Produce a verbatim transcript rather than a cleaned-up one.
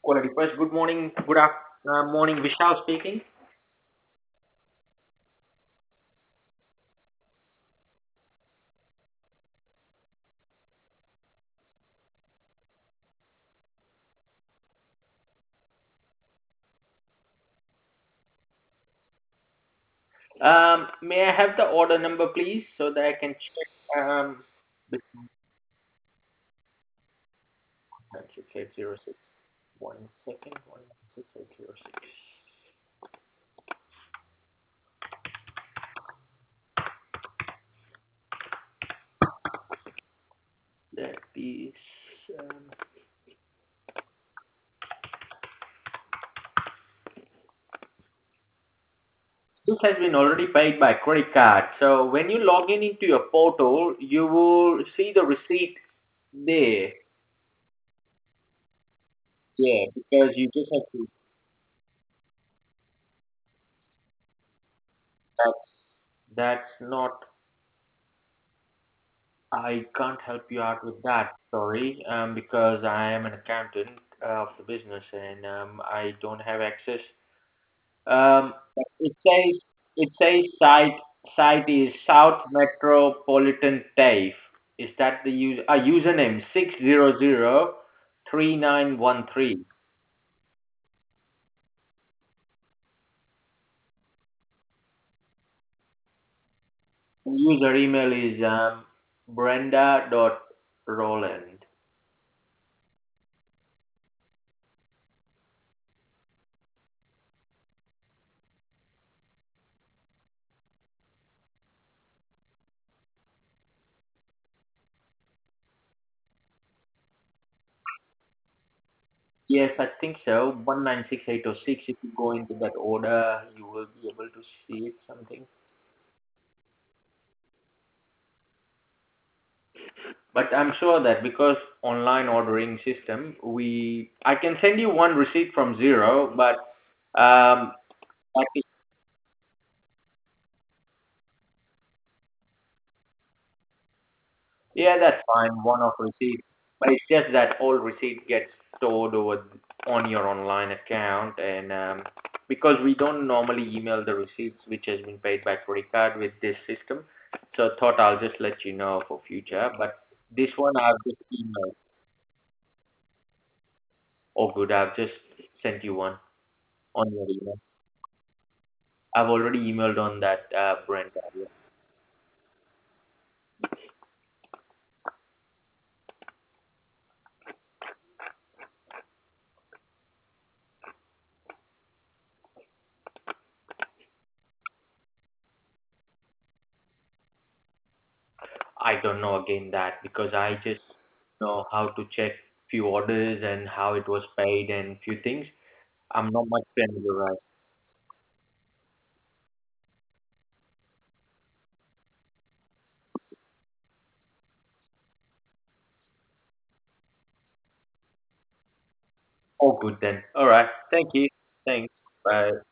Quality First. Good morning. Good af- uh, morning. Vishal speaking. Um, may I have the order number, please, so that I can check? Um, six eight zero six. One second. One six eight zero six. That is. Um, this has been already paid by credit card. So when you log in into your portal, you will see the receipt there. Yeah, because you just have to. That's that's not. I can't help you out with that, sorry, um, because I am an accountant uh, of the business and um, I don't have access. Um, it says it says site site is South Metropolitan TAFE. Is that the user uh, username six zero zero three nine one three? User email is um, Brenda dot Roland. Yes, I think so. One nine six eight zero six. If you go into that order, you will be able to see it. Something. But I'm sure that because online ordering system, we I can send you one receipt from zero, but um, that is, yeah, that's fine. One of receipt, but it's just that all receipt gets stored over on your online account, and um, because we don't normally email the receipts which has been paid by credit card with this system, so thought I'll just let you know for future. But this one I've just emailed. Oh, good. I've just sent you one on your email. I've already emailed on that uh, Brent area. I don't know again that because I just know how to check few orders and how it was paid and few things. I'm not much familiar, right? Oh, good then. All right. Thank you. Thanks. Bye.